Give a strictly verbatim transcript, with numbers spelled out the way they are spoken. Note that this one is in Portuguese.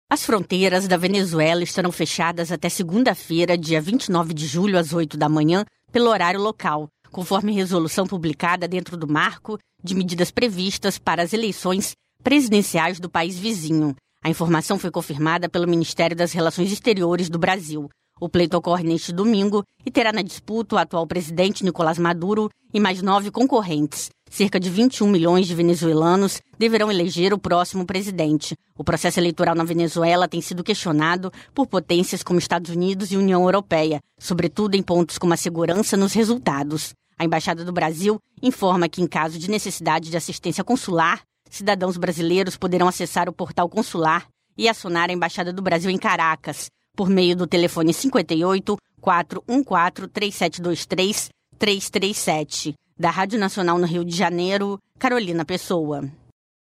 As fronteiras da Venezuela estarão fechadas até segunda-feira, dia vinte e nove de julho, às oito da manhã, pelo horário local, conforme resolução publicada dentro do marco de medidas previstas para as eleições presidenciais do país vizinho. A informação foi confirmada pelo Ministério das Relações Exteriores do Brasil. O pleito ocorre neste domingo e terá na disputa o atual presidente Nicolás Maduro e mais nove concorrentes. Cerca de vinte e um milhões de venezuelanos deverão eleger o próximo presidente. O processo eleitoral na Venezuela tem sido questionado por potências como Estados Unidos e União Europeia, sobretudo em pontos como a segurança nos resultados. A Embaixada do Brasil informa que, em caso de necessidade de assistência consular, cidadãos brasileiros poderão acessar o portal consular e acionar a Embaixada do Brasil em Caracas, por meio do telefone cinquenta e oito, quatrocentos e quatorze, três sete dois três, três três sete. Da Rádio Nacional no Rio de Janeiro, Carolina Pessoa.